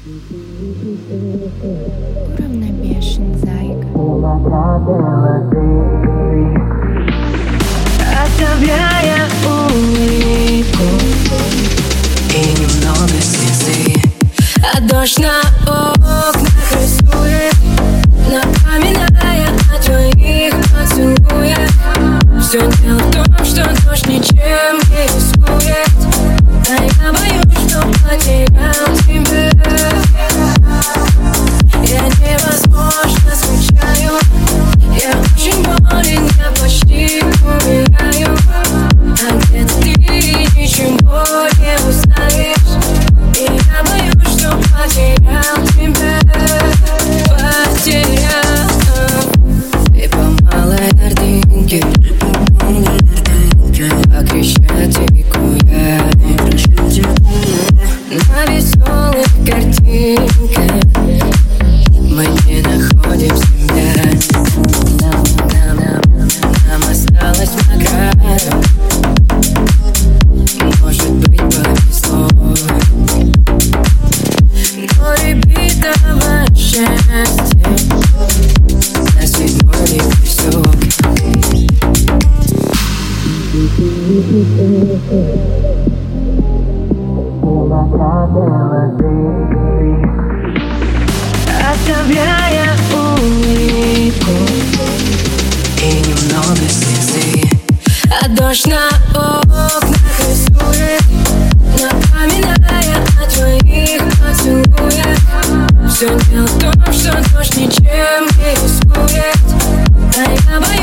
Уравновешен, зайка. Оставляя улыбку и немного слезы, а дождь на окнах рисует, напоминая о твоих поцелуях. Все дело в том, что дождь ничем не рискует, а я боюсь, что потерял тебя. Я невозможно скучаю, я очень болен, я почти умираю. А где-то ты ничего не узнаешь, и я боюсь, что потерял тебя. Потерял. Ты по малой ордынке, по Крещатику я на веселых картинках. Мы не находим себя. Нам осталось награда. Может быть, повезло, но любитого счастья на 7-й кусок. Оставляя улыбку и немного слезы, а дождь на окнах рисует, напоминая о твоих поцелуях. Все дело в том, что дождь ничем не рискует, а я боюсь,